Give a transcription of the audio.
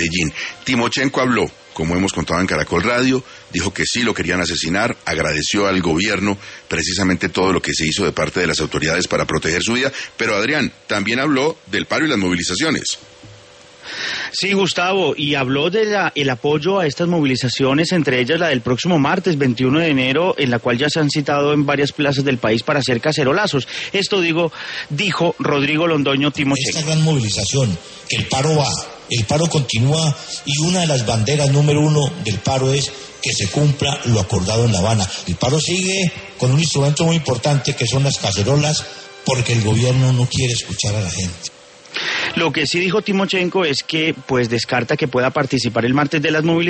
Medellín. Timochenko habló, como hemos contado en Caracol Radio, dijo que sí lo querían asesinar, agradeció al gobierno precisamente todo lo que se hizo de parte de las autoridades para proteger su vida, pero Adrián también habló del paro y las movilizaciones. Sí, Gustavo, y habló de el apoyo a estas movilizaciones, entre ellas la del próximo martes 21 de enero, en la cual ya se han citado en varias plazas del país para hacer cacerolazos. Esto dijo Rodrigo Londoño Timochenko. Esta gran movilización, el paro va, el paro continúa, y una de las banderas número uno del paro es que se cumpla lo acordado en La Habana. El paro sigue con un instrumento muy importante que son las cacerolas, porque el gobierno no quiere escuchar a la gente. Lo que sí dijo Timochenko es que pues descarta que pueda participar el martes de las movilizaciones.